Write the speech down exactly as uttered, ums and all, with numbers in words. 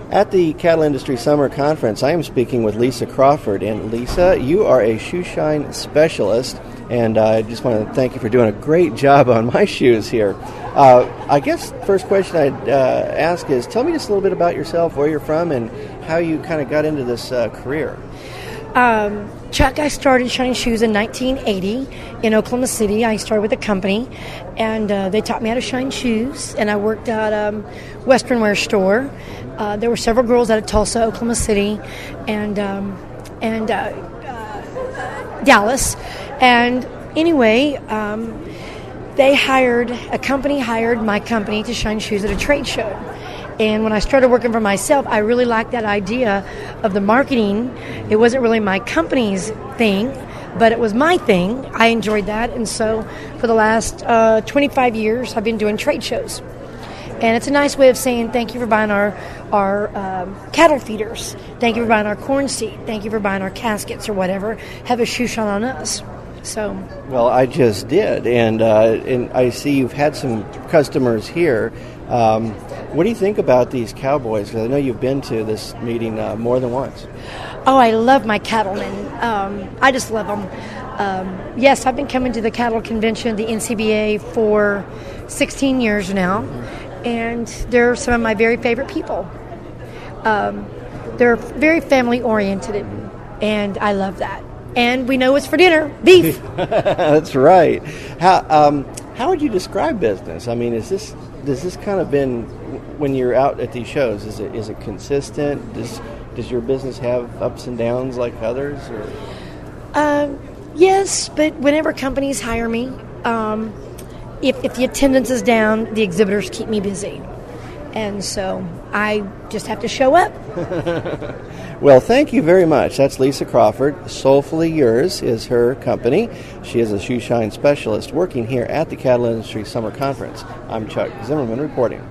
At the Cattle Industry Summer Conference, I am speaking with Lisa Crawford. And Lisa, you are a shoe shine specialist, and I just want to thank you for doing a great job on my shoes here. Uh, I guess first question I'd uh, ask is, tell me just a little bit about yourself, where you're from, and how you kind of got into this uh, career. Um, Chuck, I started shining shoes in nineteen eighty in Oklahoma City. I started with a company, and uh, they taught me how to shine shoes, and I worked at a um, Western wear store. Uh, there were several girls out of Tulsa, Oklahoma City, and um, and uh, uh, Dallas. And anyway, um, they hired, a company hired my company to shine shoes at a trade show. And when I started working for myself, I really liked that idea of the marketing. It wasn't really my company's thing, but it was my thing. I enjoyed that. And so for the last uh, twenty-five years, I've been doing trade shows. And it's a nice way of saying thank you for buying our, our um, cattle feeders. Thank you for buying our corn seed. Thank you for buying our caskets or whatever. Have a shoe shine on us. So, well, I just did, and uh, and I see you've had some customers here. Um, what do you think about these cowboys? Because I know you've been to this meeting uh, more than once. Oh, I love my cattlemen. Um, I just love them. Um, yes, I've been coming to the cattle convention, the N C B A, for sixteen years now, and they're some of my very favorite people. Um, they're very family-oriented, and I love that. And we know it's for dinner, beef. That's right. How um, how would you describe business? I mean, is this does this kind of been when you're out at these shows? Is it is it consistent? Does does your business have ups and downs like others? Or? Um, yes, but whenever companies hire me, um, if if the attendance is down, the exhibitors keep me busy. And so I just have to show up. Well, thank you very much. That's Lisa Crawford. Soulfully Yours is her company. She is a shoe shine specialist working here at the Cattle Industry Summer Conference. I'm Chuck Zimmerman reporting.